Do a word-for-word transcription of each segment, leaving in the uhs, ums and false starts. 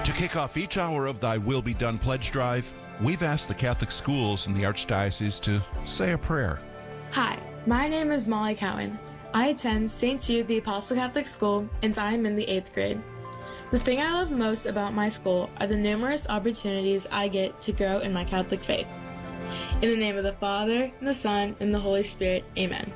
To kick off each hour of Thy Will Be Done pledge drive, we've asked the Catholic schools in the Archdiocese to say a prayer. Hi, my name is Molly Cowan. I attend Saint Jude the Apostle Catholic School, and I am in the eighth grade. The thing I love most about my school are the numerous opportunities I get to grow in my Catholic faith. In the name of the Father, and the Son, and the Holy Spirit, amen.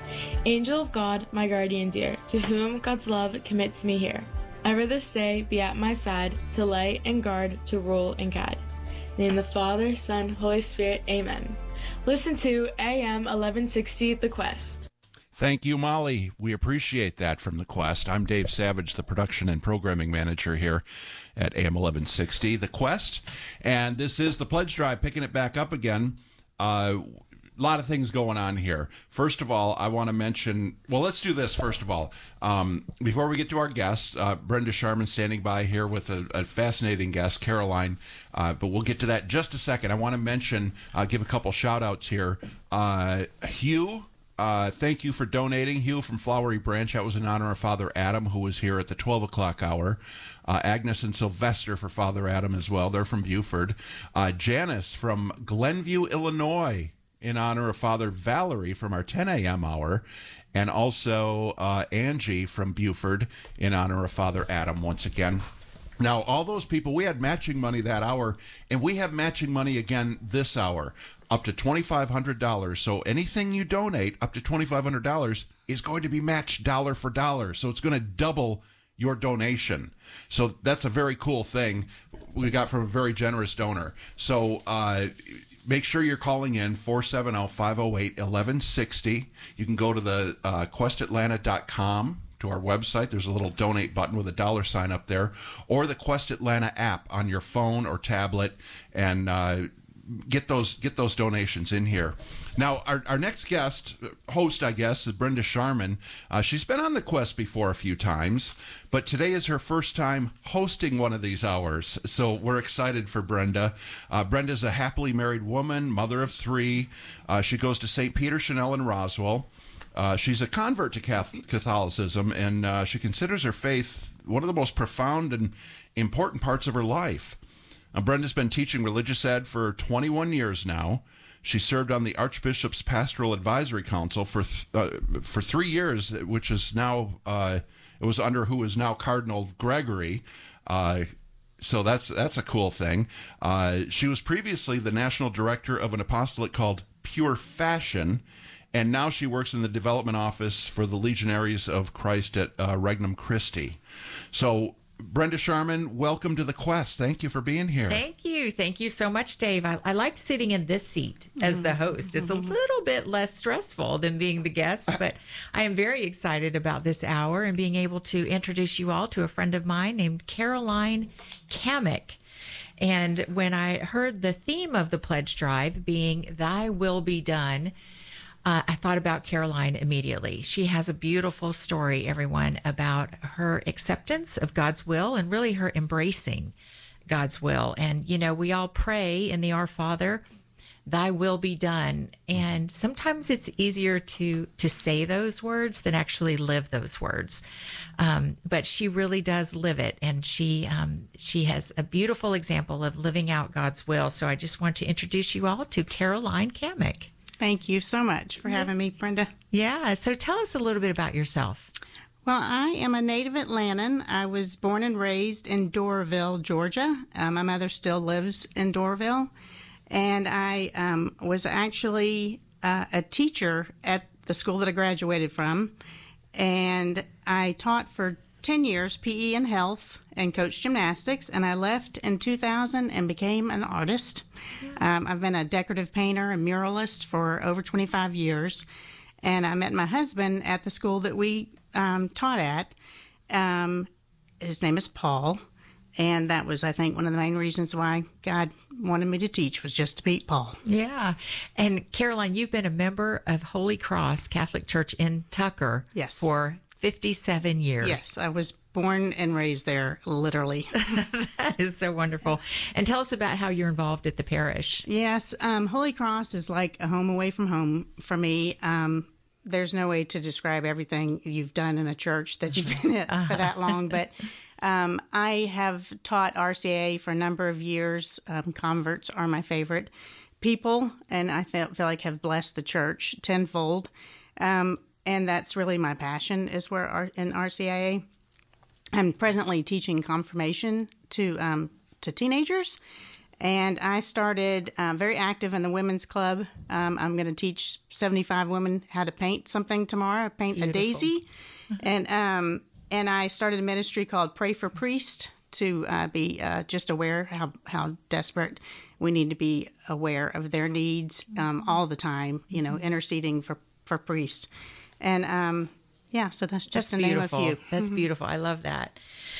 Angel of God, my guardian dear, to whom God's love commits me here, ever this day be at my side, to lay and guard, to rule and guide. In the name of the Father, Son, Holy Spirit, amen. Listen to A M eleven sixty, The Quest. Thank you, Molly. We appreciate that from The Quest. I'm Dave Savage, the production and programming manager here at A M eleven sixty, The Quest. And this is the pledge drive, picking it back up again. Uh, A lot of things going on here. First of all, I want to mention, well, let's do this first of all. Um, before we get to our guest, uh, Brenda Sharman standing by here with a, a fascinating guest, Caroline, uh, but we'll get to that in just a second. I want to mention, uh, give a couple shout-outs here. Uh, Hugh, uh, thank you for donating. Hugh from Flowery Branch, that was in honor of Father Adam, who was here at the twelve o'clock hour. Uh, Agnes and Sylvester for Father Adam as well. They're from Buford. Uh, Janice from Glenview, Illinois, in honor of Father Valerie from our ten a.m. hour, and also uh, Angie from Buford in honor of Father Adam once again. Now, all those people, we had matching money that hour, and we have matching money again this hour, up to twenty-five hundred dollars. So anything you donate up to twenty-five hundred dollars is going to be matched dollar for dollar. So it's going to double your donation. So that's a very cool thing we got from a very generous donor. So, uh, make sure you're calling in four seven zero, five zero eight, one one six zero. You can go to the uh, quest atlanta dot com, to our website. There's a little donate button with a dollar sign up there, or the Quest Atlanta app on your phone or tablet, and uh, get those get those donations in here. Now, our, our next guest, host, I guess, is Brenda Sharman. Uh, she's been on the Quest before a few times, but today is her first time hosting one of these hours, so we're excited for Brenda. Uh, Brenda's a happily married woman, mother of three. Uh, she goes to Saint Peter Chanel in Roswell. Uh, she's a convert to Catholicism, and uh, she considers her faith one of the most profound and important parts of her life. Uh, Brenda's been teaching religious ed for twenty-one years now. She served on the Archbishop's Pastoral Advisory Council for th- uh, for three years, which is now, uh, it was under who is now Cardinal Gregory. Uh, so that's that's a cool thing. Uh, she was previously the national director of an apostolate called Pure Fashion, and now she works in the development office for the Legionaries of Christ at uh, Regnum Christi. So, Brenda Sharman, welcome to the Quest. Thank you for being here. Thank you. Thank you so much, Dave. I, I like sitting in this seat as the host. It's a little bit less stressful than being the guest, but I am very excited about this hour and being able to introduce you all to a friend of mine named Caroline Kamek. And when I heard the theme of the pledge drive being Thy Will Be Done, Uh, I thought about Caroline immediately. She has a beautiful story, everyone, about her acceptance of God's will and really her embracing God's will. And, you know, we all pray in the Our Father, Thy will be done. And sometimes it's easier to, to say those words than actually live those words. Um, but she really does live it. And she, um, she has a beautiful example of living out God's will. So I just want to introduce you all to Caroline Kamek. Thank you so much for having me, Brenda. Yeah, so tell us a little bit about yourself. Well, I am a native Atlantan. I was born and raised in Doraville, Georgia. Uh, my mother still lives in Doraville. And I um, was actually uh, a teacher at the school that I graduated from. And I taught for ten years P E and health and coached gymnastics. And I left in two thousand and became an artist. Um, I've been a decorative painter and muralist for over twenty-five years, and I met my husband at the school that we um, taught at. Um, his name is Paul, and that was, I think, one of the main reasons why God wanted me to teach was just to meet Paul. Yeah, and Caroline, you've been a member of Holy Cross Catholic Church in Tucker yes. for fifty-seven years. Yes, I was born and raised there, literally. That is so wonderful. And tell us about how you're involved at the parish. Yes, um, Holy Cross is like a home away from home for me. Um, there's no way to describe everything you've done in a church that you've been at for that long, but um, I have taught R C A A for a number of years. Um, converts are my favorite people, and I feel, feel like have blessed the church tenfold. Um, and that's really my passion is where our, in R C I A. I'm presently teaching confirmation to um, to teenagers, and I started uh, very active in the women's club. Um, I'm going to teach seventy-five women how to paint something tomorrow, paint Beautiful. a daisy, and um, and I started a ministry called Pray for Priest to uh, be uh, just aware how how desperate we need to be aware of their needs um, all the time. You know, interceding for for priests, and um, yeah, so that's just That's to name a beautiful. few. That's beautiful. I love that.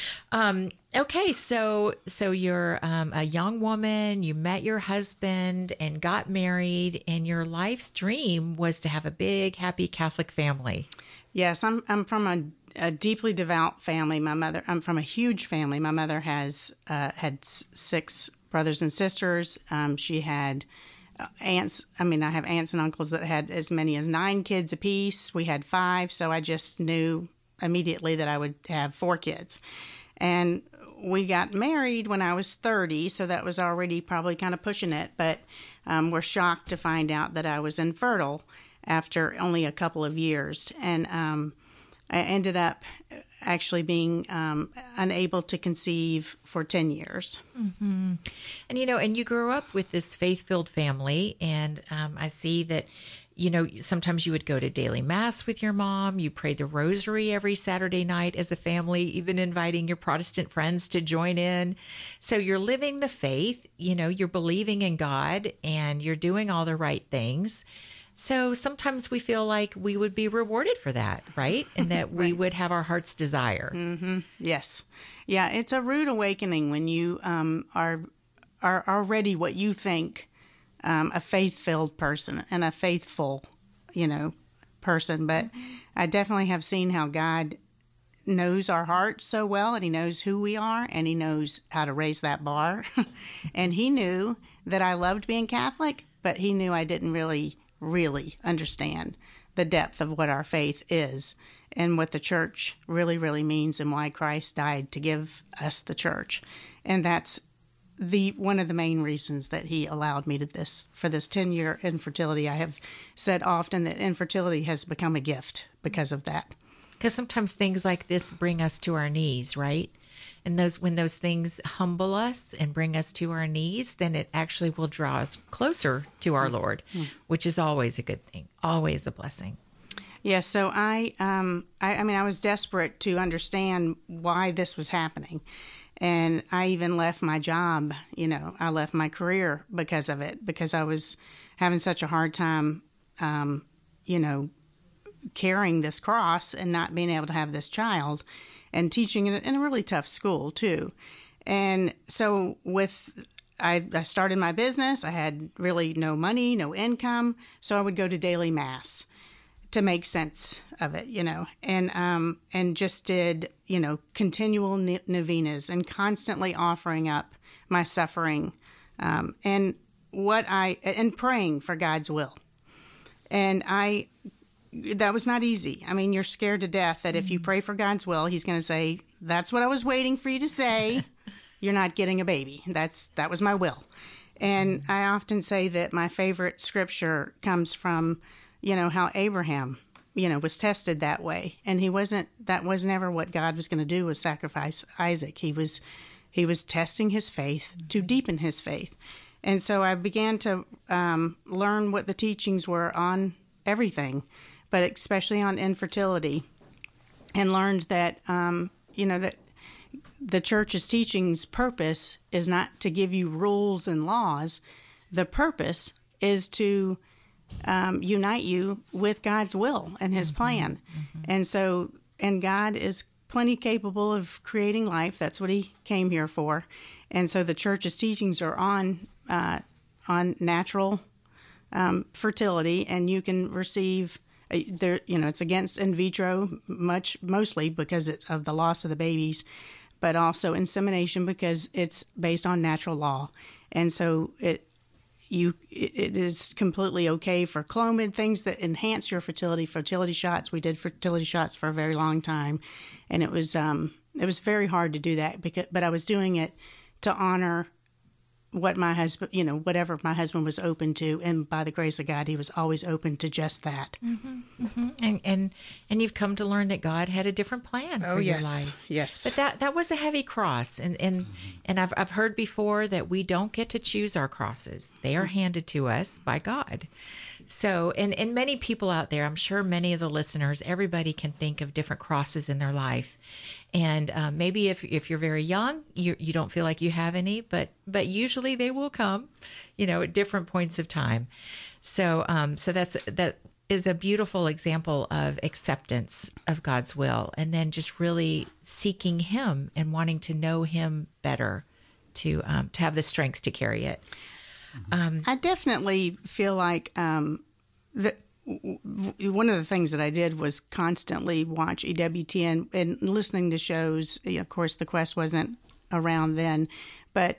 Um, okay, so so you're um, a young woman. You met your husband and got married, and your life's dream was to have a big, happy Catholic family. Yes, I'm I'm from a, a deeply devout family. My mother, I'm from a huge family. My mother has uh, had s- six brothers and sisters. Um, she had uh, aunts. I mean, I have aunts and uncles that had as many as nine kids apiece. We had five, so I just knew immediately that I would have four kids. And we got married when I was thirty, so that was already probably kind of pushing it. But um, we're shocked to find out that I was infertile after only a couple of years. And um, I ended up actually being um, unable to conceive for ten years. Mm-hmm. And, you know, and you grew up with this faith-filled family, and um, I see that, you know, sometimes you would go to daily mass with your mom. You prayed the rosary every Saturday night as a family, even inviting your Protestant friends to join in. So you're living the faith, you know, you're believing in God, and you're doing all the right things. So sometimes we feel like we would be rewarded for that, right? And that we Right. would have our heart's desire. Mm-hmm. Yes. Yeah, it's a rude awakening when you um, are, are already what you think um, a faith-filled person and a faithful, you know, person. But I definitely have seen how God knows our hearts so well, and he knows who we are, and he knows how to raise that bar. And he knew that I loved being Catholic, but he knew I didn't really really understand the depth of what our faith is and what the church really, really means and why Christ died to give us the church. And that's the one of the main reasons that he allowed me to this for this ten-year infertility. I have said often that infertility has become a gift because of that. Because sometimes things like this bring us to our knees, right? And those when those things humble us and bring us to our knees, then it actually will draw us closer to our Lord, mm-hmm. which is always a good thing, always a blessing. Yeah, so I, um, I, I mean, I was desperate to understand why this was happening. And I even left my job, you know, I left my career because of it, because I was having such a hard time, um, you know, carrying this cross and not being able to have this child, and teaching in a, in a really tough school too. And so with, I, I started my business, I had really no money, no income, so I would go to daily mass to make sense of it, you know, and um, and just did, you know, continual novenas and constantly offering up my suffering um, and what I, and praying for God's will. And I, that was not easy. I mean, you're scared to death that if you pray for God's will, he's going to say, that's what I was waiting for you to say. You're not getting a baby. That's, that was my will. And I often say that my favorite scripture comes from, you know, how Abraham, you know, was tested that way. And he wasn't, that was never what God was going to do, was sacrifice Isaac. He was, he was testing his faith to deepen his faith. And so I began to um, learn what the teachings were on everything, but especially on infertility, and learned that, um, you know, that the church's teachings purpose is not to give you rules and laws. The purpose is to um, unite you with God's will and his mm-hmm. plan. Mm-hmm. And so, and God is plenty capable of creating life. That's what he came here for. And so the church's teachings are on, uh, on natural um, fertility, and you can receive there, you know, it's against in vitro much, mostly because it's of the loss of the babies, but also insemination because it's based on natural law. And so it, you, it is completely okay for Clomid, things that enhance your fertility, fertility shots. We did fertility shots for a very long time, and it was, um, it was very hard to do that, because, but I was doing it to honor what my husband, you know, whatever my husband was open to, and by the grace of God, he was always open to just that. Mm-hmm, mm-hmm. And and and you've come to learn that God had a different plan Oh for yes, your life. yes. But that that was a heavy cross, and and Mm-hmm. and I've I've heard before that we don't get to choose our crosses; they are handed to us by God. So, and and many people out there, I'm sure many of the listeners, everybody can think of different crosses in their life, and um, maybe if if you're very young, you you don't feel like you have any, but but usually they will come, you know, at different points of time. So um so that's that. is a beautiful example of acceptance of God's will, and then just really seeking Him and wanting to know Him better to um, to have the strength to carry it. Um, I definitely feel like um, that one of the things that I did was constantly watch E W T N and listening to shows. You know, of course, the Quest wasn't around then, but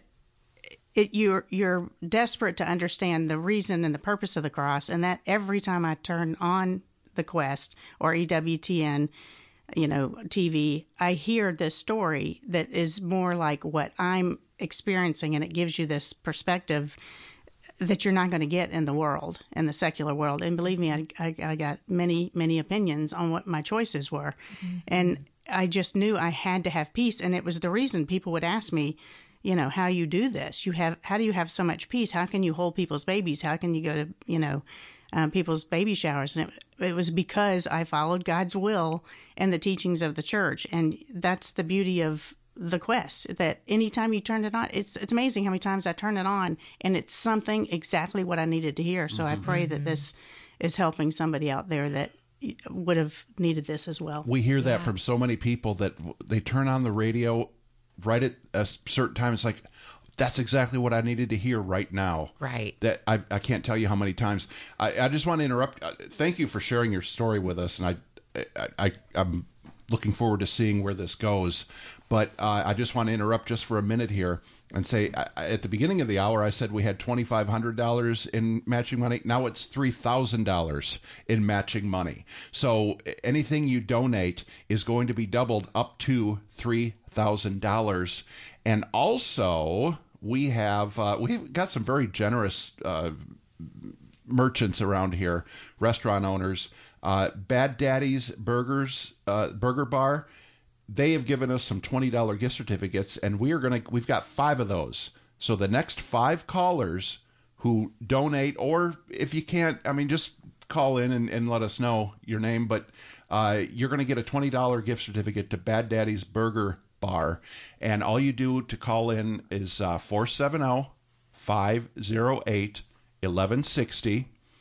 It, you're you're desperate to understand the reason and the purpose of the cross, and that every time I turn on the Quest or E W T N, you know, T V, I hear this story that is more like what I'm experiencing, and it gives you this perspective that you're not going to get in the world, in the secular world. And believe me, I, I, I got many, many opinions on what my choices were, mm-hmm. and I just knew I had to have peace, and it was the reason people would ask me, you know, how you do this. You have, how do you have so much peace? How can you hold people's babies? How can you go to, you know, um, people's baby showers? And it, it was because I followed God's will and the teachings of the church. And that's the beauty of the Quest, that anytime you turn it on, it's it's amazing how many times I turn it on and it's something exactly what I needed to hear. So mm-hmm. I pray that this is helping somebody out there that would have needed this as well. We hear that Yeah. from so many people that they turn on the radio right at a certain time. It's like, that's exactly what I needed to hear right now. Right. That I, I can't tell you how many times. I, I just want to interrupt. Thank you for sharing your story with us, and I, I, I I'm looking forward to seeing where this goes. But uh, I just want to interrupt just for a minute here and say, I, at the beginning of the hour, I said we had twenty-five hundred dollars in matching money. Now it's three thousand dollars in matching money. So anything you donate is going to be doubled up to three thousand dollars. And also, we have uh, we've got some very generous uh, merchants around here, restaurant owners. Uh, Bad Daddy's Burgers, uh, Burger Bar, they have given us some twenty dollars gift certificates, and we are gonna we've got five of those. So the next five callers who donate, or if you can't, I mean, just call in and, and let us know your name, but uh, you're going to get a twenty dollars gift certificate to Bad Daddy's Burger Bar. And all you do to call in is uh, four seven zero, five zero eight, one one six zero,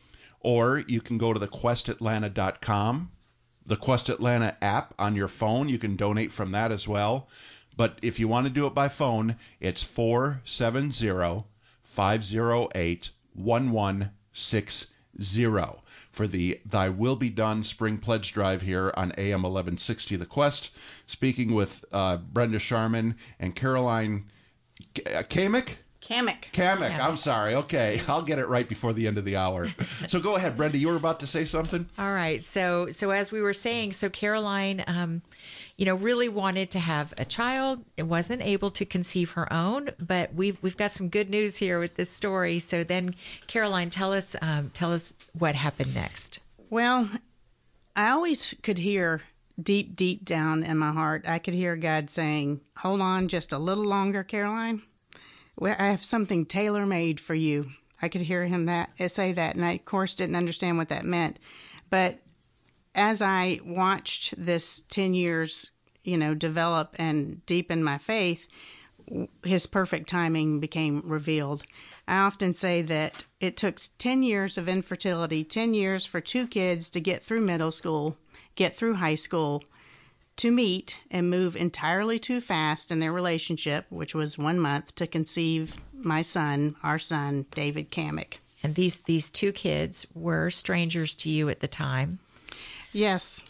or you can go to the quest atlanta dot com, the Quest Atlanta app on your phone. You can donate from that as well. But if you want to do it by phone, it's four seven zero, five zero eight, one one six zero for the Thy Will Be Done Spring Pledge Drive here on A M eleven sixty The Quest. Speaking with uh, Brenda Sharman and Caroline Kamick? Kamek. Kamek, I'm sorry. Okay, I'll get it right before the end of the hour. So go ahead, Brenda. You were about to say something? All right. So, so as we were saying, so Caroline, um, you know, really wanted to have a child. It wasn't able to conceive her own, but we've we've got some good news here with this story. So then, Caroline, tell us um, tell us what happened next. Well, I always could hear deep, deep down in my heart, I could hear God saying, "Hold on just a little longer, Caroline. Well, I have something tailor-made for you." I could hear him that say that, and I, of course, didn't understand what that meant. But as I watched this ten years, you know, develop and deepen my faith, his perfect timing became revealed. I often say that it took ten years of infertility, ten years for two kids to get through middle school, get through high school, to meet and move entirely too fast in their relationship, which was one month, to conceive my son, our son, David Kamek. And these these two kids were strangers to you at the time. Yes.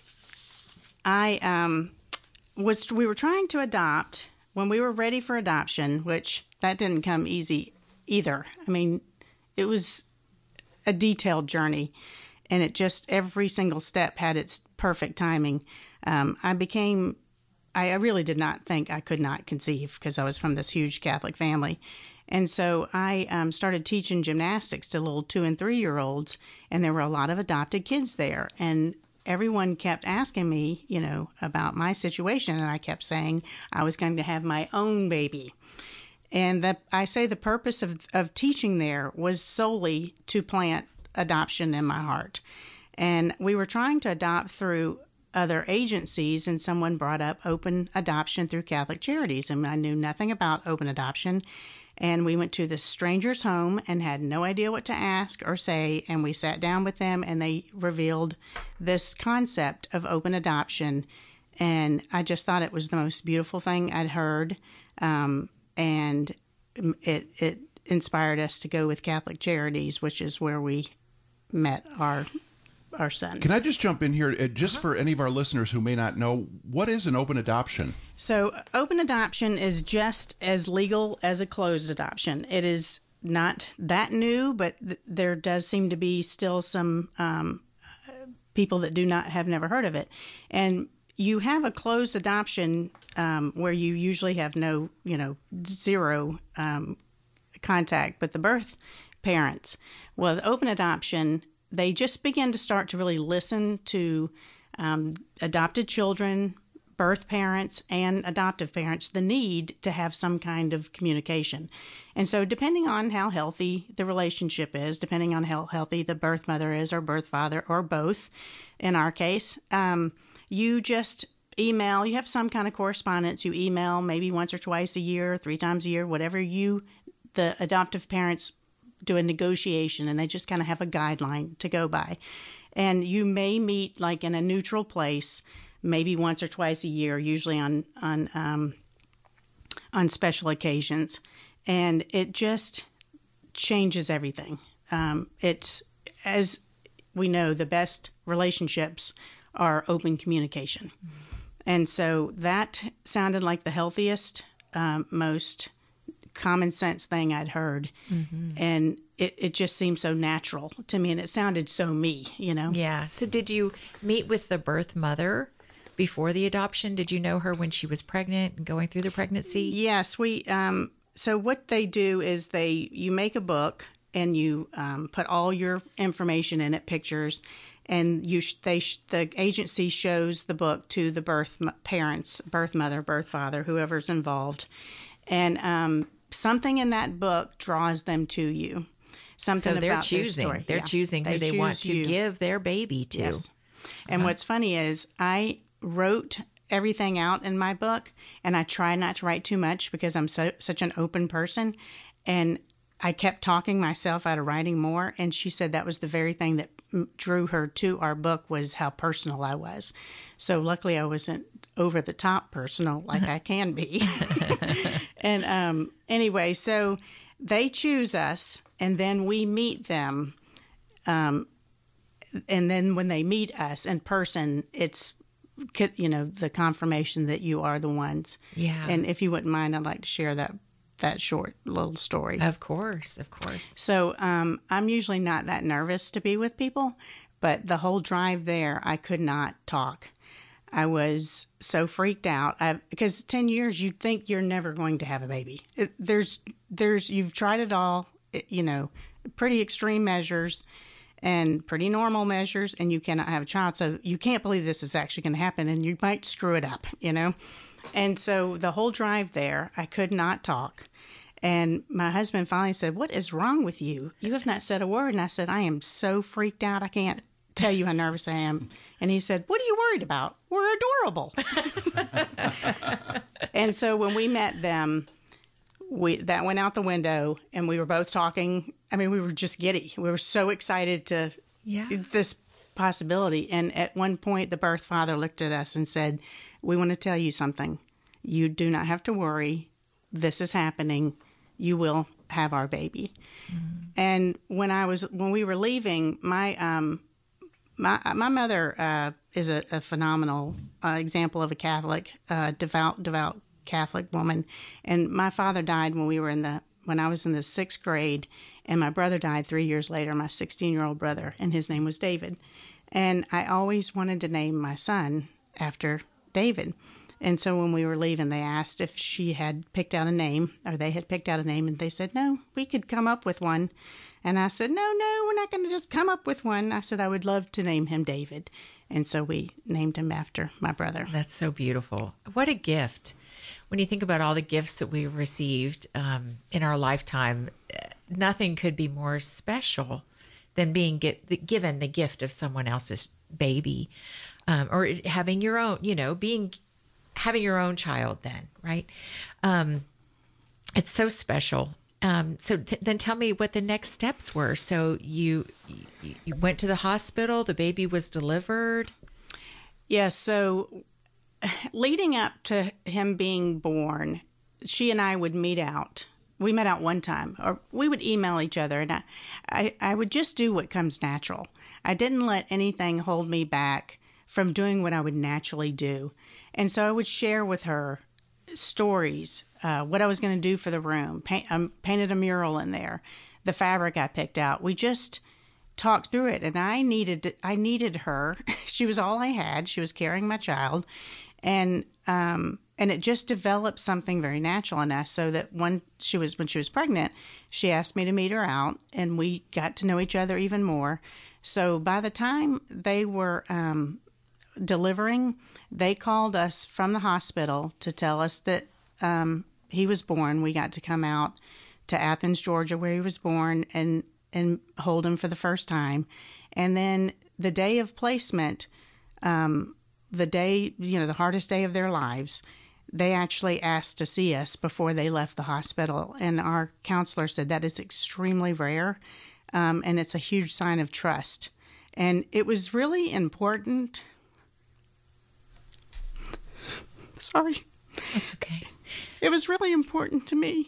I um was we were trying to adopt when we were ready for adoption, which that didn't come easy either. I mean, it was a detailed journey, and it just every single step had its perfect timing. Um, I became I really did not think I could not conceive because I was from this huge Catholic family. And so I um, started teaching gymnastics to little two and three year olds, and there were a lot of adopted kids there. And everyone kept asking me, you know, about my situation, and I kept saying I was going to have my own baby. And that I say the purpose of, of teaching there was solely to plant adoption in my heart. And we were trying to adopt through other agencies, and someone brought up open adoption through Catholic Charities, and I knew nothing about open adoption. And we went to this stranger's home and had no idea what to ask or say, and we sat down with them, and they revealed this concept of open adoption. And I just thought it was the most beautiful thing I'd heard, um, and it it inspired us to go with Catholic Charities, which is where we met our our son. Can I just jump in here, uh, just uh-huh. for any of our listeners who may not know, what is an open adoption? So open adoption is just as legal as a closed adoption. It is not that new, but th- there does seem to be still some um, people that do not have never heard of it. And you have a closed adoption um, where you usually have no, you know, zero um, contact with the birth parents. Well, the open adoption, they just begin to start to really listen to um, adopted children, birth parents, and adoptive parents, the need to have some kind of communication. And so depending on how healthy the relationship is, depending on how healthy the birth mother is or birth father or both, in our case, um, you just email, you have some kind of correspondence, you email maybe once or twice a year, three times a year, whatever you, the adoptive parents do a negotiation, and they just kind of have a guideline to go by. And you may meet like in a neutral place, maybe once or twice a year, usually on on um, on special occasions, and it just changes everything. Um, it's, as we know, the best relationships are open communication, mm-hmm. and so that sounded like the healthiest, um, most common sense thing I'd heard, mm-hmm. and it, it just seemed so natural to me, and it sounded so me, you know. Yeah. So did you meet with the birth mother before the adoption? Did you know her when she was pregnant and going through the pregnancy? Yes, we. Um, so what they do is they you make a book and you um, put all your information in it, pictures, and you sh- they sh- the agency shows the book to the birth m- parents, birth mother, birth father, whoever's involved, and um, something in that book draws them to you. Something so they're about choosing. their story. They're yeah. choosing who they, they choose want to you. give their baby to. Yes. And Uh-huh. what's funny is I wrote everything out in my book, and I try not to write too much because I'm so such an open person. And I kept talking myself out of writing more, and she said that was the very thing that drew her to our book, was how personal I was. So luckily I wasn't over the top personal like I can be. And um, anyway, so they choose us, and then we meet them. Um, and then when they meet us in person, it's, you know, the confirmation that you are the ones. Yeah. And if you wouldn't mind, I'd like to share that that short little story. Of course, of course. So um, I'm usually not that nervous to be with people, but the whole drive there, I could not talk. I was so freaked out I, because ten years, you'd think you're never going to have a baby. It, there's, there's, you've tried it all, it, you know, pretty extreme measures and pretty normal measures, and you cannot have a child. So you can't believe this is actually going to happen, and you might screw it up, you know? And so the whole drive there, I could not talk. And my husband finally said, "What is wrong with you? You have not said a word." And I said, "I am so freaked out. I can't tell you how nervous I am." And he said, "What are you worried about? We're adorable." And so when we met them, we that went out the window, and we were both talking. I mean, we were just giddy. We were so excited to yeah. this possibility. And at one point, the birth father looked at us and said, "We want to tell you something. You do not have to worry. This is happening. You will have our baby." Mm-hmm. And when I was when we were leaving, my um my my mother uh, is a, a phenomenal uh, example of a Catholic, uh, devout devout Catholic woman. And my father died when we were in the when I was in the sixth grade, and my brother died three years later. My sixteen-year-old brother, and his name was David. And I always wanted to name my son after David. And so when we were leaving, they asked if she had picked out a name, or they had picked out a name, and they said, no, we could come up with one. And I said, no, no, we're not going to just come up with one. I said, I would love to name him David. And so we named him after my brother. That's so beautiful. What a gift. When you think about all the gifts that we received um, in our lifetime, nothing could be more special than being get, given the gift of someone else's baby, um, or having your own, you know, being having your own child then, right? Um, it's so special. Um, so th- then tell me what the next steps were. So you, you you went to the hospital, the baby was delivered. Yes, so leading up to him being born, she and I would meet out. We met out one time, or we would email each other, and I, I, I would just do what comes natural. I didn't let anything hold me back from doing what I would naturally do. And so I would share with her stories, uh, what I was going to do for the room. Paint, I painted a mural in there, the fabric I picked out. We just talked through it, and I needed I needed her. She was all I had. She was carrying my child, and um, and it just developed something very natural in us. So that when she was when she was pregnant, she asked me to meet her out, and we got to know each other even more. So by the time they were um, delivering, they called us from the hospital to tell us that um, he was born. We got to come out to Athens, Georgia, where he was born, and, and hold him for the first time. And then the day of placement, um, the day, you know, the hardest day of their lives, they actually asked to see us before they left the hospital. And our counselor said that is extremely rare, um, and it's a huge sign of trust. And it was really important. Sorry. That's okay. It was really important to me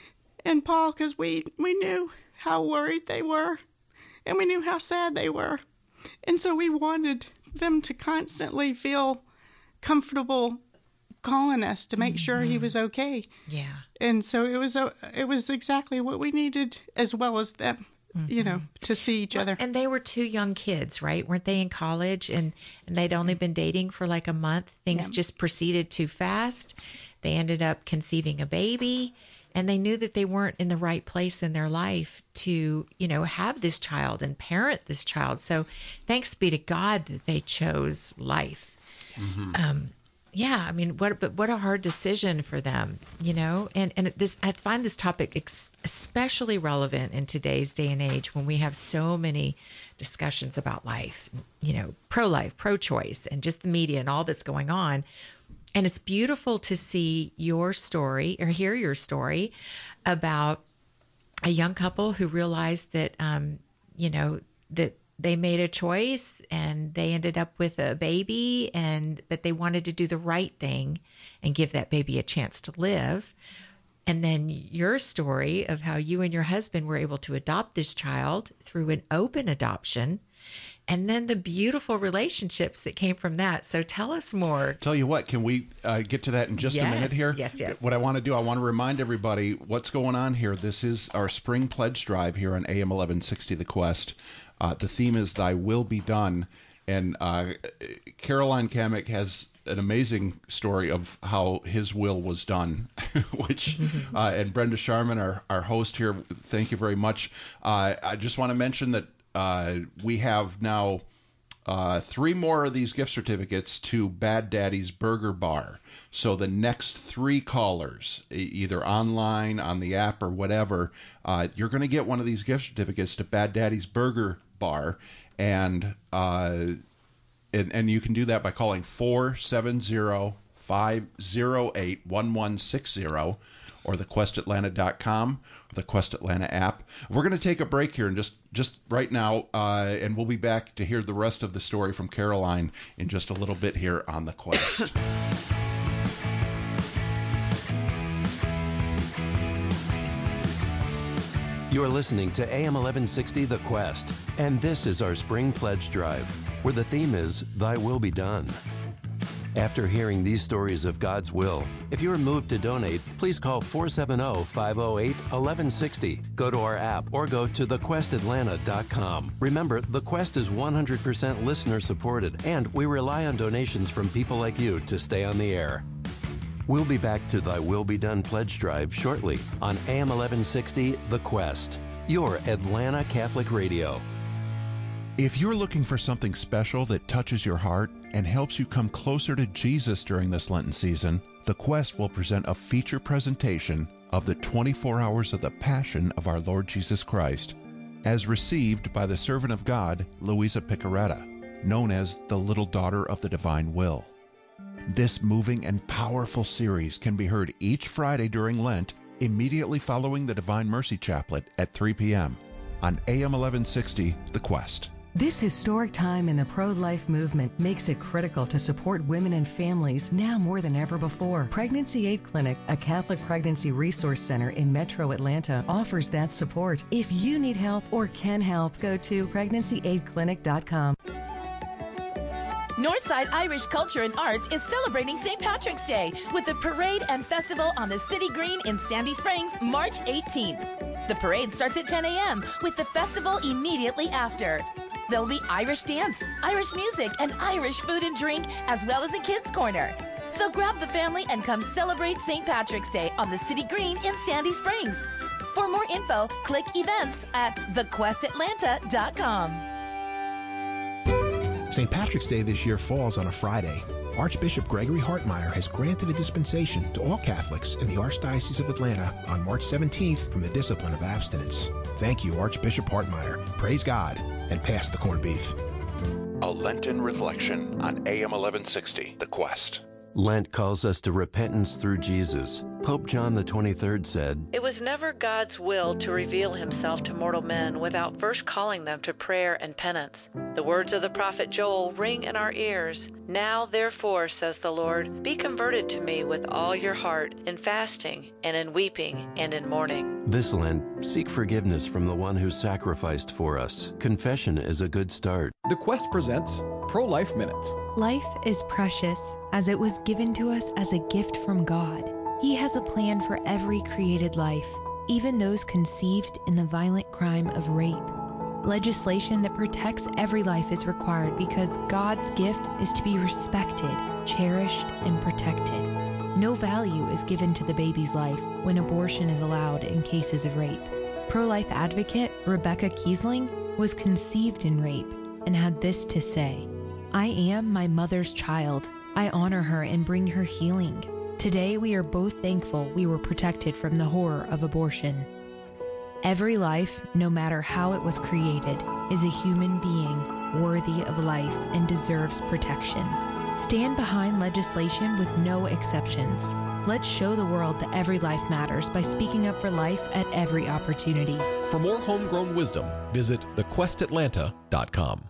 and Paul, because we, we knew how worried they were, and we knew how sad they were. And so we wanted them to constantly feel comfortable calling us to make mm-hmm. sure he was okay. Yeah. And so it was a, it was exactly what we needed, as well as them. Mm-hmm. You know, to see each other. And they were two young kids, right? Weren't they in college? And, and they'd only been dating for like a month. Things yeah. just proceeded too fast. They ended up conceiving a baby, and they knew that they weren't in the right place in their life to, you know, have this child and parent this child. So thanks be to God that they chose life. Yes. Mm-hmm. Um, yeah, I mean, what but what a hard decision for them, you know. And and this, I find this topic ex- especially relevant in today's day and age, when we have so many discussions about life, you know, pro-life, pro-choice, and just the media and all that's going on. And it's beautiful to see your story, or hear your story, about a young couple who realized that, um, you know, that they made a choice and they ended up with a baby, and but they wanted to do the right thing and give that baby a chance to live. And then your story of how you and your husband were able to adopt this child through an open adoption, and then the beautiful relationships that came from that. So tell us more. Tell you what, can we uh, get to that in just yes, a minute here? Yes, yes. What I want to do, I want to remind everybody what's going on here. This is our spring pledge drive here on A M eleven sixty The Quest. Uh, the theme is Thy Will Be Done. And uh, Caroline Kamek has an amazing story of how his will was done, which, uh, and Brenda Sharman, our, our host here, thank you very much. Uh, I just want to mention that uh, we have now uh, three more of these gift certificates to Bad Daddy's Burger Bar. So the next three callers, either online, on the app, or whatever, uh, you're going to get one of these gift certificates to Bad Daddy's Burger Bar, and uh, and and you can do that by calling four seven zero, five zero eight, one one six zero or the quest atlanta dot com or the Quest Atlanta app. We're going to take a break here and just just right now, uh, and we'll be back to hear the rest of the story from Caroline in just a little bit here on The Quest. You're listening to A M eleven sixty The Quest, and this is our Spring Pledge Drive, where the theme is Thy Will Be Done. After hearing these stories of God's will, if you're moved to donate, please call four seven zero, five zero eight, one one six zero, go to our app, or go to the quest atlanta dot com. Remember, The Quest is one hundred percent listener supported, and we rely on donations from people like you to stay on the air. We'll be back to Thy Will Be Done Pledge Drive shortly on A M eleven sixty The Quest, your Atlanta Catholic Radio. If you're looking for something special that touches your heart and helps you come closer to Jesus during this Lenten season, The Quest will present a feature presentation of the twenty-four hours of the Passion of our Lord Jesus Christ, as received by the servant of God, Louisa Picaretta, known as the Little Daughter of the Divine Will. This moving and powerful series can be heard each Friday during Lent, immediately following the Divine Mercy Chaplet at three p.m. on A M eleven sixty, The Quest. This historic time in the pro-life movement makes it critical to support women and families now more than ever before. Pregnancy Aid Clinic, a Catholic pregnancy resource center in Metro Atlanta, offers that support. If you need help or can help, go to pregnancy aid clinic dot com. Northside Irish Culture and Arts is celebrating Saint Patrick's Day with a parade and festival on the City Green in Sandy Springs, March eighteenth. The parade starts at ten a.m. with the festival immediately after. There'll be Irish dance, Irish music, and Irish food and drink, as well as a kids' corner. So grab the family and come celebrate Saint Patrick's Day on the City Green in Sandy Springs. For more info, click events at the quest atlanta dot com. Saint Patrick's Day this year falls on a Friday. Archbishop Gregory Hartmeyer has granted a dispensation to all Catholics in the Archdiocese of Atlanta on March seventeenth from the discipline of abstinence. Thank you, Archbishop Hartmeyer. Praise God and pass the corned beef. A Lenten Reflection on A M eleven sixty, The Quest. Lent calls us to repentance through Jesus. Pope John the twenty-third said, "It was never God's will to reveal himself to mortal men without first calling them to prayer and penance. The words of the prophet Joel ring in our ears. Now, therefore, says the Lord, be converted to me with all your heart in fasting and in weeping and in mourning." This Lent, seek forgiveness from the one who sacrificed for us. Confession is a good start. The Quest presents Pro-Life Minutes. Life is precious as it was given to us as a gift from God. He has a plan for every created life, even those conceived in the violent crime of rape. Legislation that protects every life is required because God's gift is to be respected, cherished, and protected. No value is given to the baby's life when abortion is allowed in cases of rape. Pro-life advocate Rebecca Kiesling was conceived in rape and had this to say, "I am my mother's child. I honor her and bring her healing. Today we are both thankful we were protected from the horror of abortion." Every life, no matter how it was created, is a human being worthy of life and deserves protection. Stand behind legislation with no exceptions. Let's show the world that every life matters by speaking up for life at every opportunity. For more homegrown wisdom, visit the quest atlanta dot com.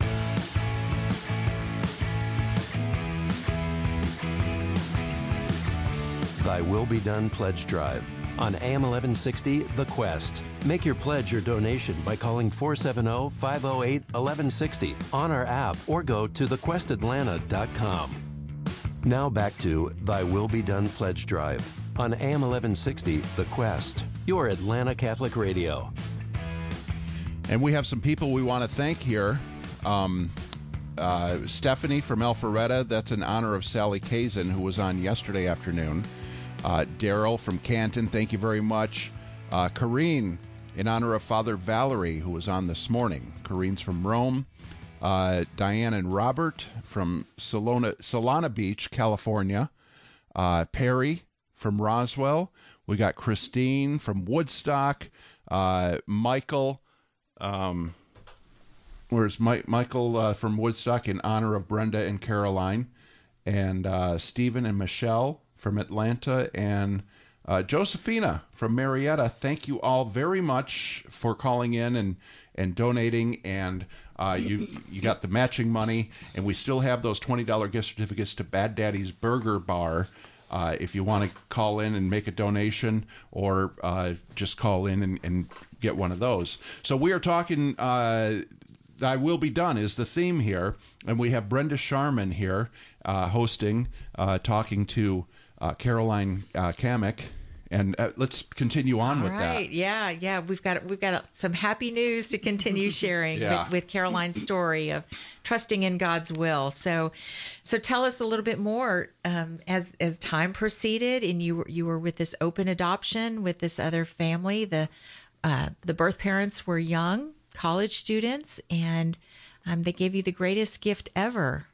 Thy Will Be Done Pledge Drive on A M eleven sixty The Quest. Make your pledge or donation by calling four seven zero, five zero eight, one one six zero on our app or go to the quest atlanta dot com. Now back to Thy Will Be Done Pledge Drive on A M eleven sixty The Quest, your Atlanta Catholic Radio. And we have some people we want to thank here. Um, uh, Stephanie from Alpharetta, that's in honor of Sally Kazin, who was on yesterday afternoon. Uh, Daryl from Canton, thank you very much. Uh, Corrine, in honor of Father Valerie, who was on this morning. Corine's from Rome. Uh, Diane and Robert from Solana, Solana Beach, California. Uh, Perry from Roswell. We got Christine from Woodstock. Uh, Michael, um, where's Mike, Michael uh, from Woodstock in honor of Brenda and Caroline. And uh, Stephen and Michelle from Atlanta, and uh, Josephina from Marietta. Thank you all very much for calling in and, and donating, and uh, you you got the matching money, and we still have those twenty dollars gift certificates to Bad Daddy's Burger Bar uh, if you want to call in and make a donation, or uh, just call in and, and get one of those. So we are talking, uh, Thy Will Be Done is the theme here, and we have Brenda Sharman here uh, hosting, uh, talking to Uh, Caroline uh, Kamek, And uh, let's continue on All with right. that. Yeah, yeah. We've got we've got some happy news to continue sharing Yeah. with, with Caroline's story of trusting in God's will. So, so tell us a little bit more um, as as time proceeded, and you were you were with this open adoption with this other family. The uh, the birth parents were young college students, and um, they gave you the greatest gift ever.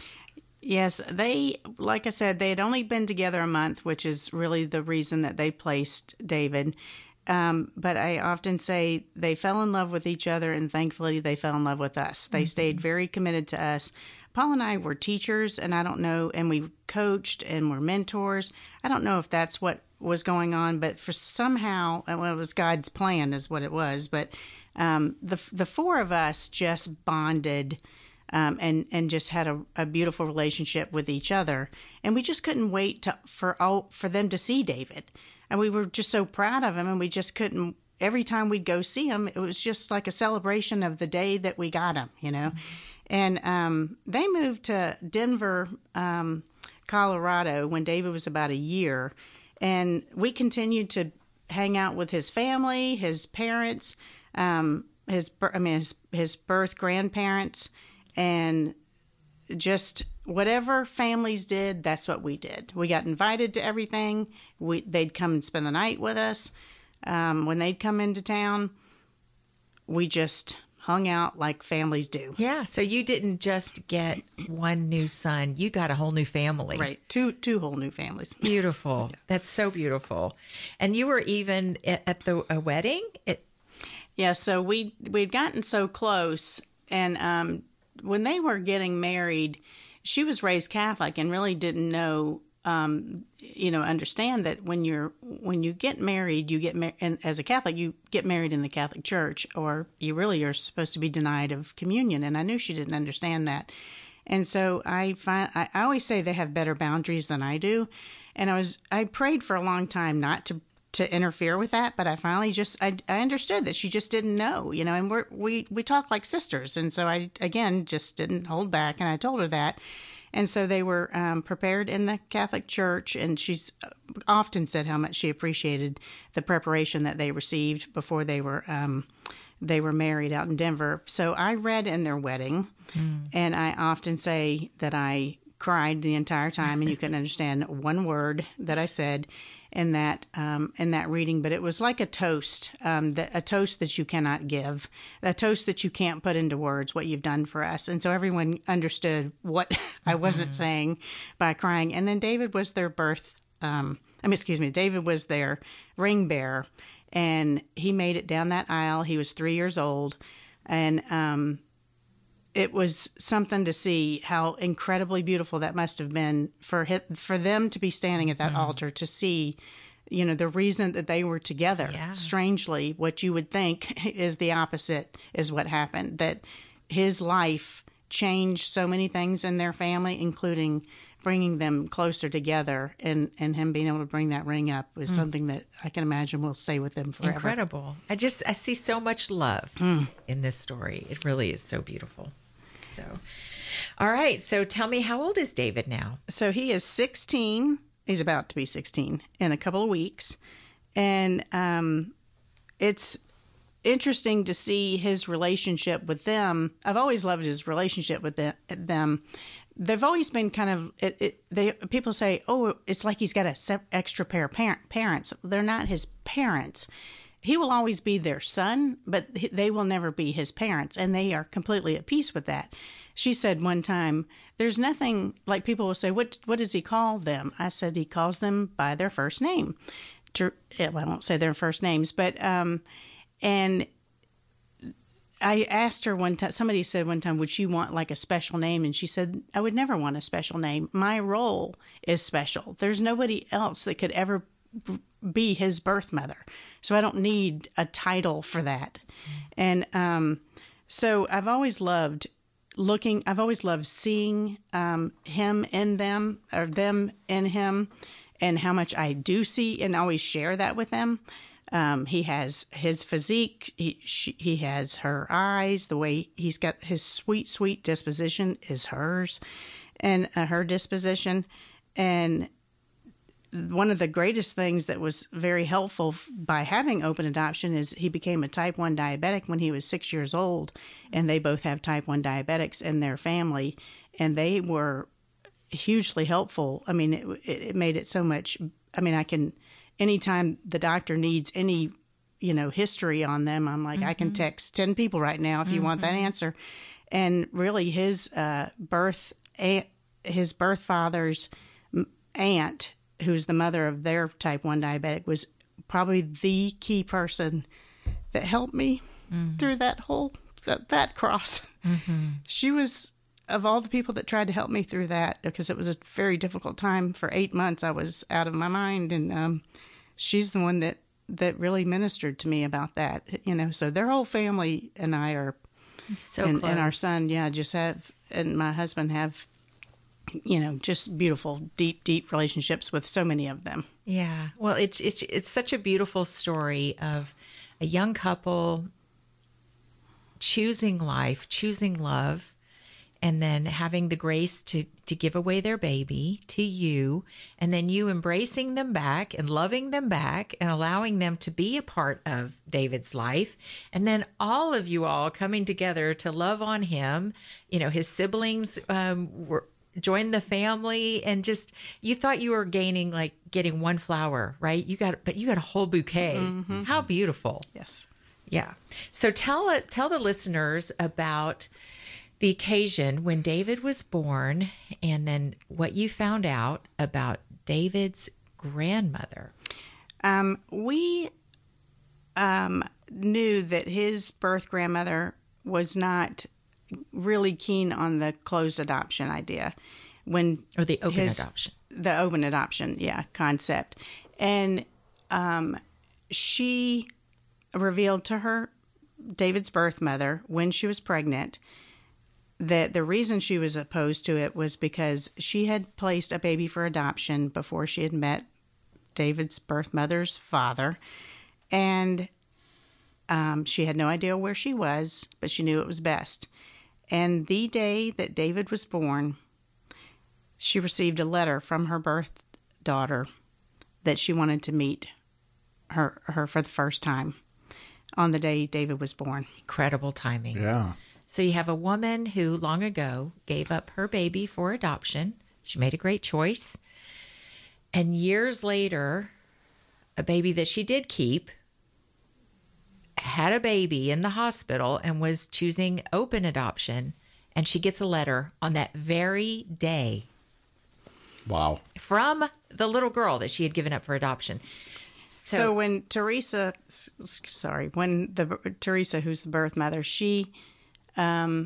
Yes, they, like I said, they had only been together a month, which is really the reason that they placed David. Um, but I often say they fell in love with each other, and thankfully they fell in love with us. They mm-hmm. stayed very committed to us. Paul and I were teachers, and I don't know, and we coached and were mentors. I don't know if that's what was going on, but for somehow, well, it was God's plan is what it was. But um, the the four of us just bonded Um, and and just had a, a beautiful relationship with each other, and we just couldn't wait to, for all for them to see David, and we were just so proud of him, and we just couldn't. Every time we'd go see him, it was just like a celebration of the day that we got him, you know. Mm-hmm. And um, they moved to Denver, um, Colorado, when David was about a year, and we continued to hang out with his family, his parents, um, his I mean his his birth grandparents. And just whatever families did, that's what we did. We got invited to everything. We they'd come and spend the night with us. Um, when they'd come into town, we just hung out like families do. Yeah, so you didn't just get one new son. You got a whole new family. Right, two two whole new families. Beautiful. Yeah. That's so beautiful. And you were even at, at the a wedding? It... Yeah, so we, we'd gotten so close, and um when they were getting married, she was raised Catholic and really didn't know, um, you know, understand that when you're when you get married, you get married, and as a Catholic, you get married in the Catholic Church, or you really are supposed to be denied of communion. And I knew she didn't understand that, and so I find I always say they have better boundaries than I do, and I was I prayed for a long time not to. to interfere with that, but I finally just I, I understood that she just didn't know, you know, and we're, we we talk like sisters, and so I again just didn't hold back, and I told her that, and so they were um, prepared in the Catholic Church, and she's often said how much she appreciated the preparation that they received before they were um, they were married out in Denver. So I read in their wedding, mm. and I often say that I cried the entire time, and you couldn't understand one word that I said in that um, in that reading, but it was like a toast, um, that, a toast that you cannot give, a toast that you can't put into words, what you've done for us. And so everyone understood what I wasn't mm-hmm. saying by crying. And then David was their birth, um, I mean, excuse me, David was their ring bearer, and he made it down that aisle. He was three years old, and um, it was something to see how incredibly beautiful that must have been for hit, for them to be standing at that mm-hmm. altar to see, you know, the reason that they were together. Yeah. Strangely, what you would think is the opposite is what happened, that his life changed so many things in their family, including bringing them closer together, and, and him being able to bring that ring up was mm. something that I can imagine will stay with them forever. Incredible. I just, I see so much love mm. in this story. It really is so beautiful. So, all right. So tell me, how old is David now? So he is sixteen. He's about to be sixteen in a couple of weeks. And um, it's interesting to see his relationship with them. I've always loved his relationship with them. They've always been kind of, it, it, they people say, oh, it's like he's got a se- extra pair of parent, parents. They're not his parents. He will always be their son, but they will never be his parents, and they are completely at peace with that. She said one time, there's nothing, like people will say, what what does he call them? I said he calls them by their first name. To, well, I won't say their first names, but, um, and I asked her one time, somebody said one time, would she want like a special name? And she said, I would never want a special name. My role is special. There's nobody else that could ever be his birth mother. So I don't need a title for that. And um, so I've always loved looking, I've always loved seeing um, him in them, or them in him, and how much I do see and always share that with them. Um, he has his physique, he, she, he has her eyes, the way he's got his sweet, sweet disposition is hers, and uh, her disposition. And one of the greatest things that was very helpful by having open adoption is he became a type one diabetic when he was six years old, and they both have type one diabetics in their family, and they were hugely helpful. I mean, it, it made it so much. I mean, I can, anytime the doctor needs any, you know, history on them, I'm like, mm-hmm. I can text ten people right now if you mm-hmm. want that answer. And really, his uh, birth, aunt, his birth father's aunt, who's the mother of their type one diabetic, was probably the key person that helped me mm-hmm. through that whole, that, that cross. Mm-hmm. She was, of all the people that tried to help me through that, because it was a very difficult time. For eight months, I was out of my mind, and um, she's the one that, that really ministered to me about that, you know. So their whole family and I are, so and, close. And our son, yeah, just have, and my husband have, you know, just beautiful, deep, deep relationships with so many of them. Yeah. Well, it's it's it's such a beautiful story of a young couple choosing life, choosing love, and then having the grace to, to give away their baby to you, and then you embracing them back and loving them back and allowing them to be a part of David's life. And then all of you all coming together to love on him. You know, his siblings um, were joined the family, and just, you thought you were gaining, like getting one flower, right? You got, but you got a whole bouquet. Mm-hmm. How beautiful. Yes. Yeah. So tell tell the listeners about the occasion when David was born, and then what you found out about David's grandmother. Um, we um, knew that his birth grandmother was not really keen on the closed adoption idea, when or the open his, adoption, the open adoption, yeah, concept, and um, she revealed to her, David's birth mother, when she was pregnant, that the reason she was opposed to it was because she had placed a baby for adoption before she had met David's birth mother's father, and um, she had no idea where she was, but she knew it was best. And the day that David was born, she received a letter from her birth daughter that she wanted to meet her her for the first time on the day David was born. Incredible timing. Yeah. So you have a woman who long ago gave up her baby for adoption. She made a great choice. And years later, a baby that she did keep had a baby in the hospital and was choosing open adoption, and she gets a letter on that very day. Wow. From the little girl that she had given up for adoption. So, so when Teresa, sorry, when the Teresa, who's the birth mother, she, um,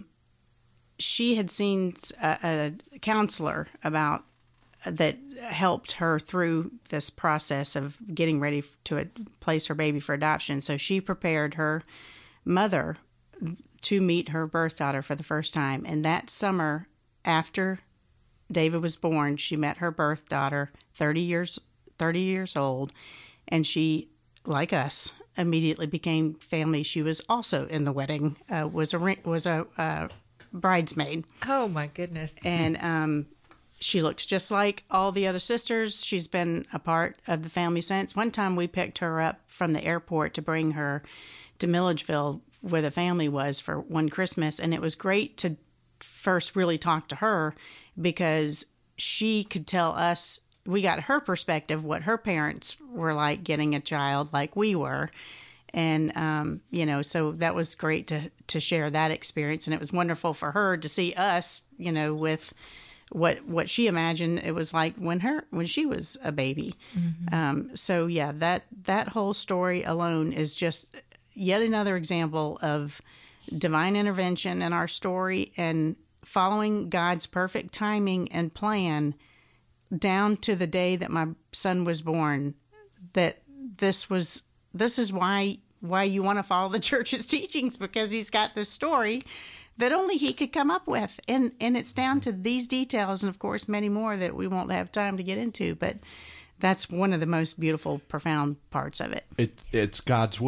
she had seen a, a counselor about that helped her through this process of getting ready to place her baby for adoption. So she prepared her mother to meet her birth daughter for the first time. And that summer, after David was born, she met her birth daughter, thirty years old, and she, like us, immediately became family. She was also in the wedding, uh, was a was a uh, bridesmaid. Oh my goodness! And um, she looks just like all the other sisters. She's been a part of the family since. One time we picked her up from the airport to bring her to Milledgeville, where the family was, for one Christmas. And it was great to first really talk to her, because she could tell us, we got her perspective, what her parents were like getting a child like we were. And, um, you know, so that was great to, to share that experience. And it was wonderful for her to see us, you know, with what what she imagined it was like when her when she was a baby. Mm-hmm. Um, so yeah, that that whole story alone is just yet another example of divine intervention in our story, and following God's perfect timing and plan down to the day that my son was born. That this was this is why why you want to follow the church's teachings, because he's got this story that only he could come up with. And and it's down to these details, and of course many more that we won't have time to get into, but that's one of the most beautiful, profound parts of it. It it's God's will.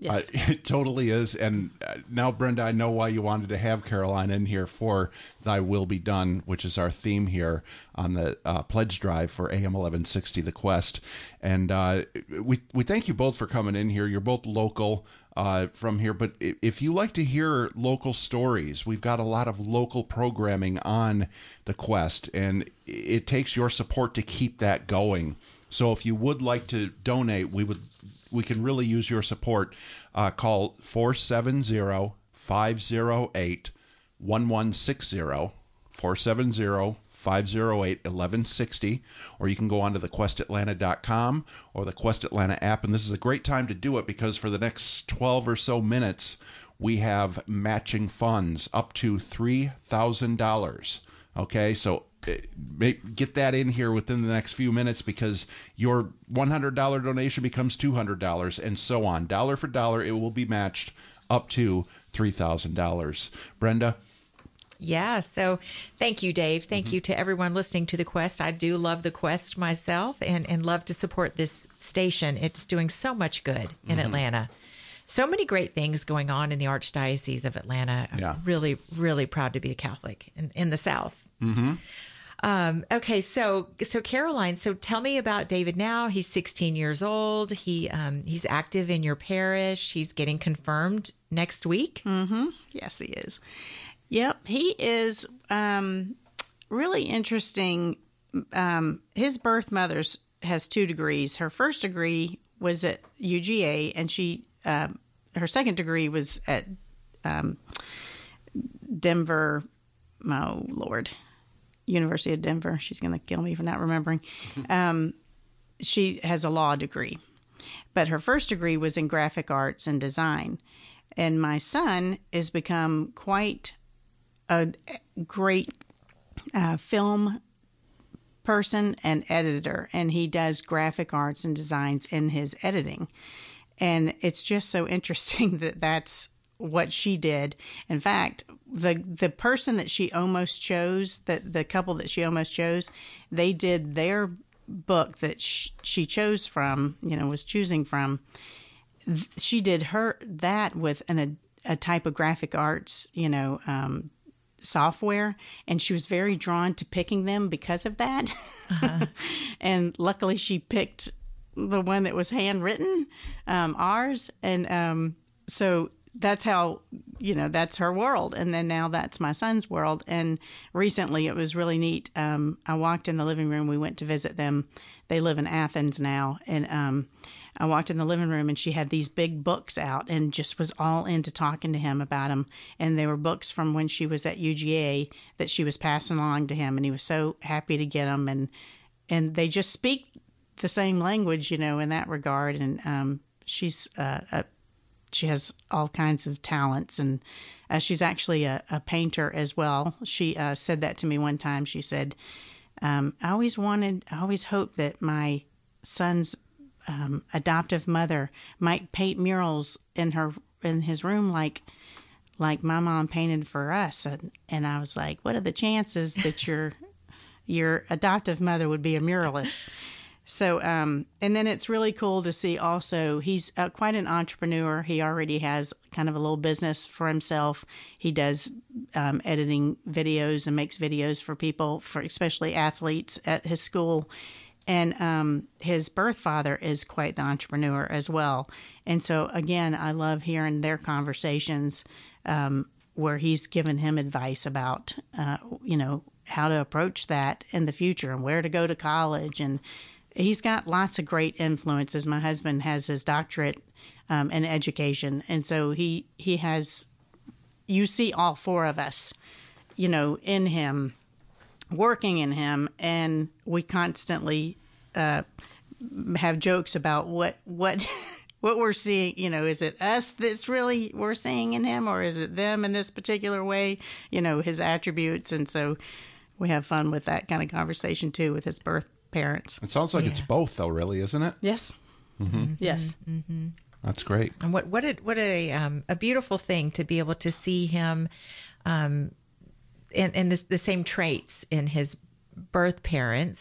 Yes. Uh, it totally is. And uh, now, Brenda, I know why you wanted to have Caroline in here for Thy Will Be Done, which is our theme here on the uh, pledge drive for A M eleven sixty, The Quest. And uh, we, we thank you both for coming in here. You're both local uh, from here. But if you like to hear local stories, we've got a lot of local programming on The Quest, and it takes your support to keep that going. So if you would like to donate, we would we can really use your support. Uh, call four seven zero, five zero eight, one one six zero, four seven zero, five zero eight, one one six zero, or you can go on to the quest atlanta dot com or the Quest Atlanta app. And this is a great time to do it because for the next twelve or so minutes, we have matching funds up to three thousand dollars. Okay, so get that in here within the next few minutes because your one hundred dollars donation becomes two hundred dollars and so on. Dollar for dollar, it will be matched up to three thousand dollars. Brenda? Yeah, so thank you, Dave. Thank mm-hmm. you to everyone listening to The Quest. I do love The Quest myself and, and love to support this station. It's doing so much good in mm-hmm. Atlanta. So many great things going on in the Archdiocese of Atlanta. Yeah. I'm really, really proud to be a Catholic in, in the South. Mm-hmm. Um, okay, so so Caroline, so tell me about David now. He's sixteen years old. He um, he's active in your parish. He's getting confirmed next week. Mm-hmm. Yes, he is. Yep, he is um, really interesting. Um, his birth mother has two degrees. Her first degree was at U G A, and she um, her second degree was at um, Denver. Oh Lord. University of Denver. She's going to kill me for not remembering. Um, she has a law degree, but her first degree was in graphic arts and design. And my son has become quite a great uh, film person and editor, and he does graphic arts and designs in his editing. And it's just so interesting that that's what she did. In fact, the the person that she almost chose, that the couple that she almost chose, they did their book that sh- she chose from, you know, was choosing from. She did her that with an a, a type of graphic arts, you know, um, software, and she was very drawn to picking them because of that. Uh-huh. And luckily, she picked the one that was handwritten, um, ours, and um, so. That's how, you know, that's her world. And then now that's my son's world. And recently it was really neat. Um, I walked in the living room. We went to visit them. They live in Athens now. And um, I walked in the living room and she had these big books out and just was all into talking to him about them. And they were books from when she was at U G A that she was passing along to him. And he was so happy to get them. And, and they just speak the same language, you know, in that regard. And um, she's uh, a She has all kinds of talents, and uh, she's actually a, a painter as well. She uh, said that to me one time. She said, um, I always wanted, I always hoped that my son's um, adoptive mother might paint murals in her in his room like like my mom painted for us. And, and I was like, what are the chances that your your adoptive mother would be a muralist? So, um, and then it's really cool to see also, he's uh, quite an entrepreneur. He already has kind of a little business for himself. He does um, editing videos and makes videos for people, for especially athletes at his school. And um, his birth father is quite the entrepreneur as well. And so, again, I love hearing their conversations um, where he's given him advice about, uh, you know, how to approach that in the future and where to go to college. And he's got lots of great influences. My husband has his doctorate um, in education. And so he, he has, you see all four of us, you know, in him, working in him. And we constantly uh, have jokes about what, what, what we're seeing. You know, is it us that's really we're seeing in him, or is it them in this particular way, you know, his attributes. And so we have fun with that kind of conversation too, with his birth parents. It sounds like yeah. it's both, though, really, isn't it? Yes. Mm-hmm. Yes. Mm-hmm. That's great. And what what a, what a um, a beautiful thing to be able to see him, um, and and the, the same traits in his birth parents.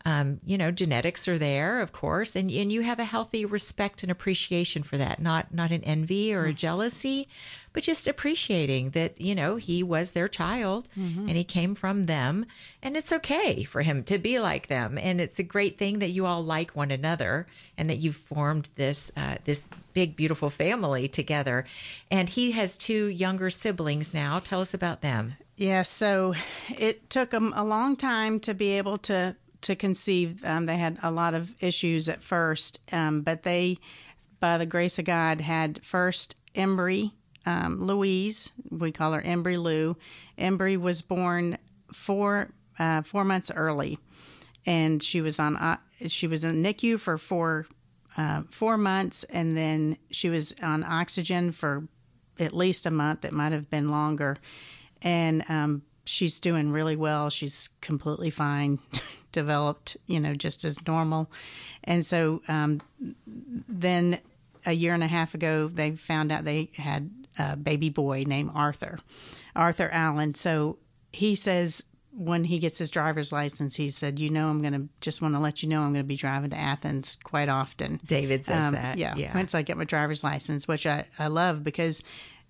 Um, you know, genetics are there, of course, and and you have a healthy respect and appreciation for that. Not not an envy or a jealousy, but just appreciating that, you know, he was their child Mm-hmm. and he came from them, and it's okay for him to be like them. And it's a great thing that you all like one another and that you've formed this uh, this big, beautiful family together. And he has two younger siblings now. Tell us about them. Yeah, so it took them a long time to be able to to conceive. Um, they had a lot of issues at first, um, but they, by the grace of God, had first Embry um, Louise. We call her Embry Lou. Embry was born four uh, four months early, and she was on uh, she was in N I C U for four uh, four months, and then she was on oxygen for at least a month. It might have been longer. And um, she's doing really well. She's completely fine, developed, you know, just as normal. And so um, then a year and a half ago, they found out they had a baby boy named Arthur, Arthur Allen. So he says when he gets his driver's license, he said, you know, I'm going to just want to let you know I'm going to be driving to Athens quite often. David says Um, that. Yeah, yeah. once I get my driver's license, which I, I love because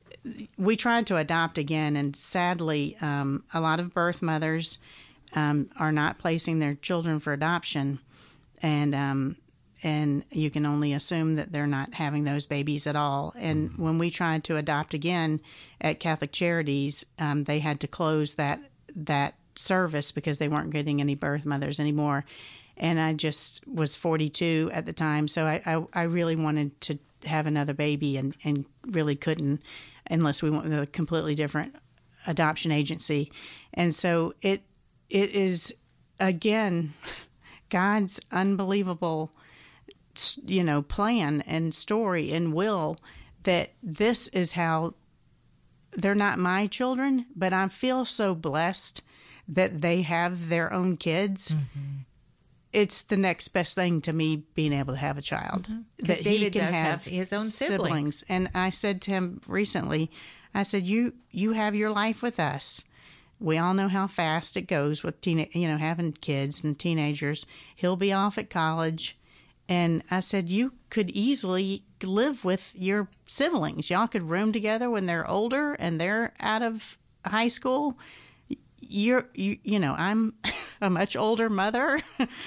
we tried to adopt again, and sadly, um, a lot of birth mothers um, are not placing their children for adoption, and um, and you can only assume that they're not having those babies at all. And when we tried to adopt again at Catholic Charities, um, they had to close that that service because they weren't getting any birth mothers anymore. And I just was forty-two at the time, so I, I, I really wanted to have another baby and, and really couldn't unless we went with a completely different adoption agency. And so it it is, again, God's unbelievable, you know, plan and story and will that this is how they're not my children, but I feel so blessed that they have their own kids. Mm-hmm. It's the next best thing to me being able to have a child. Because That David he can does have his own siblings. And I said to him recently, I said, you you have your life with us. We all know how fast it goes with teen, you know, having kids and teenagers. He'll be off at college. And I said, you could easily live with your siblings. Y'all could room together when they're older and they're out of high school. You're, you, you know, I'm a much older mother,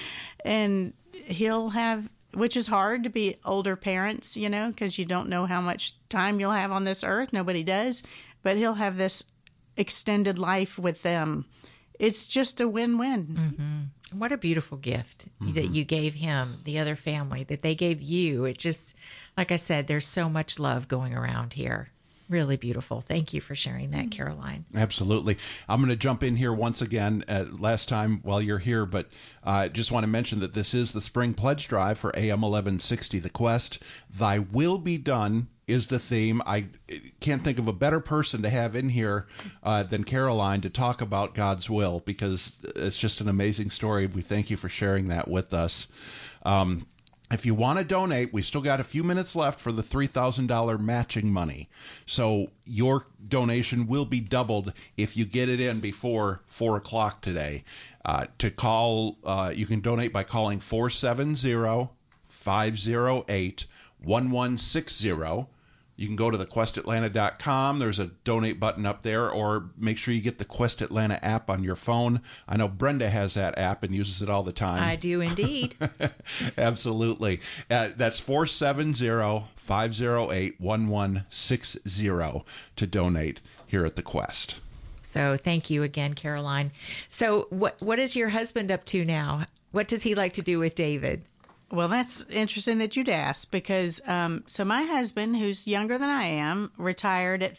and he'll have, which is hard to be older parents, you know, because you don't know how much time you'll have on this earth. Nobody does. But he'll have this extended life with them. It's just a win-win. Mm-hmm. What a beautiful gift mm-hmm. that you gave him, the other family, that they gave you. It just, like I said, there's so much love going around here. Really beautiful. Thank you for sharing that, Caroline. Absolutely. I'm going to jump in here once again, uh, last time while you're here, but I uh, just want to mention that this is the Spring Pledge Drive for A M eleven sixty The Quest. Thy will be done is the theme. I can't think of a better person to have in here uh, than Caroline to talk about God's will, because it's just an amazing story. We thank you for sharing that with us. Um, If you want to donate, we still got a few minutes left for the three thousand dollars matching money. So your donation will be doubled if you get it in before four o'clock today. Uh, to call, uh, you can donate by calling four seven zero, five zero eight, one one six zero. You can go to the quest atlanta dot com. There's a donate button up there, or make sure you get the Quest Atlanta app on your phone. I know Brenda has that app and uses it all the time. I do indeed. Absolutely. Uh, that's four seven zero, five zero eight, one one six zero to donate here at the Quest. So thank you again, Caroline. So what what is your husband up to now? What does he like to do with David? Well, that's interesting that you'd ask, because um, so my husband, who's younger than I am, retired at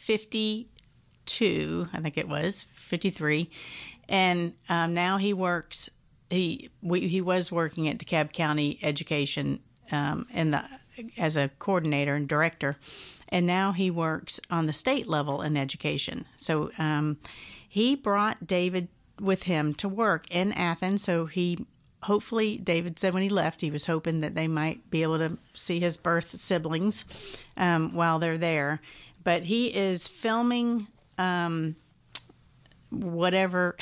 fifty-two, I think it was, fifty-three, and um, now he works, he we, he was working at DeKalb County Education um, in the as a coordinator and director, and now he works on the state level in education. So um, he brought David with him to work in Athens, so he hopefully, David said when he left, he was hoping that they might be able to see his birth siblings um, while they're there. But he is filming um, whatever.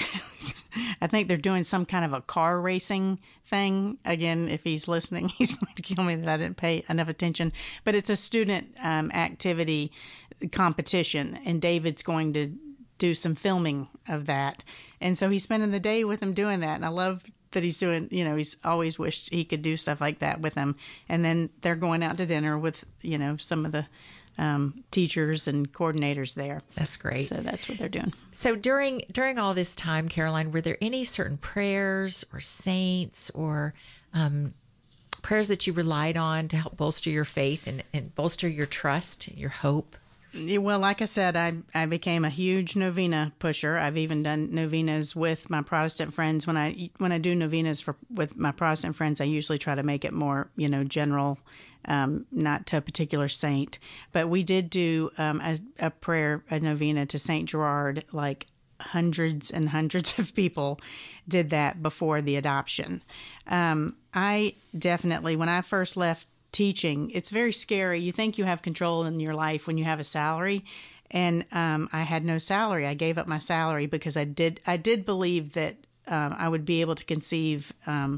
I think they're doing some kind of a car racing thing. Again, if he's listening, he's going to kill me that I didn't pay enough attention. But it's a student um, activity competition, and David's going to do some filming of that. And so he's spending the day with them doing that. And I love that he's doing, you know, he's always wished he could do stuff like that with them. And then they're going out to dinner with, you know, some of the um, teachers and coordinators there. That's great. So that's what they're doing. So during during all this time, Caroline, were there any certain prayers or saints or um, prayers that you relied on to help bolster your faith and, and bolster your trust, your hope? Well, like I said, I I became a huge novena pusher. I've even done novenas with my Protestant friends. When I when I do novenas for with my Protestant friends, I usually try to make it more, you know, general, um, not to a particular saint. But we did do um, a, a prayer, a novena to Saint Gerard. Like hundreds and hundreds of people did that before the adoption. Um, I definitely, when I first left teaching, it's very scary. You think you have control in your life when you have a salary, and um, I had no salary. I gave up my salary because I did. I did believe that um, I would be able to conceive um,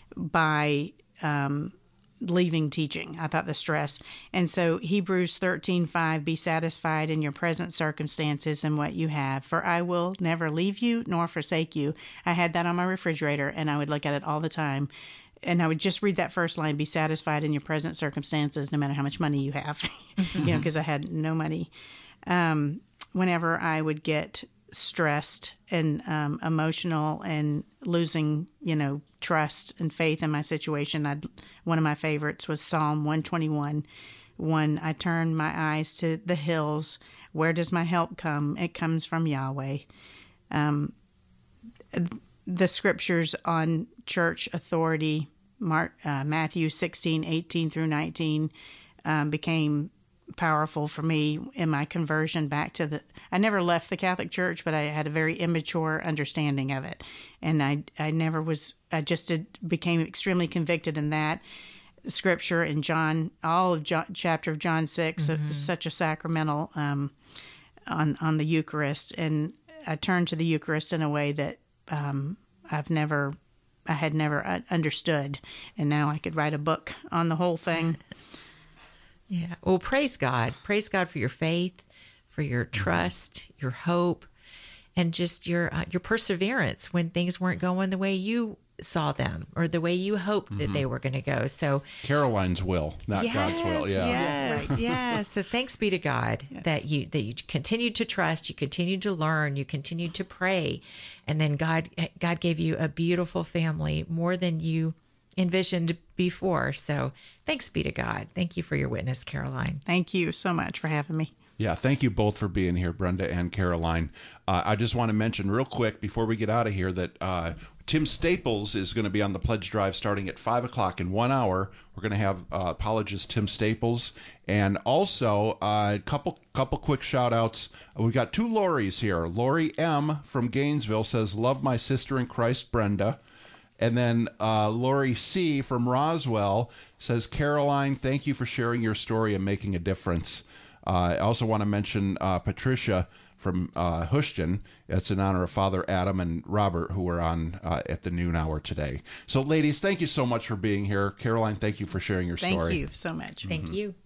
by um, leaving teaching. I thought the stress, and so Hebrews thirteen five, be satisfied in your present circumstances and what you have, for I will never leave you nor forsake you. I had that on my refrigerator, and I would look at it all the time. And I would just read that first line, be satisfied in your present circumstances, no matter how much money you have, you know, because I had no money. Um, whenever I would get stressed and um, emotional and losing, you know, trust and faith in my situation, I'd, one of my favorites was Psalm one twenty-one. When I turn my eyes to the hills, where does my help come? It comes from Yahweh. Um, the scriptures on church authority, Mark, uh, Matthew sixteen, eighteen through nineteen, um, became powerful for me in my conversion back to the, I never left the Catholic Church, but I had a very immature understanding of it. And I, I never was, I just did, became extremely convicted in that scripture in John, all of John, chapter of John six, mm-hmm. such a sacramental, um, on, on the Eucharist. And I turned to the Eucharist in a way that, Um, I've never, I had never understood, and now I could write a book on the whole thing. Yeah. Well, praise God. Praise God for your faith, for your trust, your hope, and just your uh, your perseverance when things weren't going the way you saw them or the way you hoped that mm-hmm. they were going to go. So Caroline's will, not yes, God's will. Yeah. Yes. Right. Yes. So thanks be to God yes. that you that you continued to trust, you continued to learn, you continued to pray, and then God God gave you a beautiful family, more than you envisioned before. So thanks be to God. Thank you for your witness, Caroline. Thank you so much for having me. Yeah, thank you both for being here, Brenda and Caroline. Uh, I just want to mention real quick before we get out of here that uh, Tim Staples is going to be on the pledge drive starting at five o'clock in one hour. We're going to have uh, apologist Tim Staples. And also, a uh, couple couple quick shout-outs. We've got two Lories here. Lori M. from Gainesville says, love my sister in Christ, Brenda. And then uh, Lori C. from Roswell says, Caroline, thank you for sharing your story and making a difference. Uh, I also want to mention uh, Patricia from uh, Houston. It's in honor of Father Adam and Robert, who were on uh, at the noon hour today. So, ladies, thank you so much for being here. Caroline, thank you for sharing your story. Thank you so much. Thank mm-hmm. you.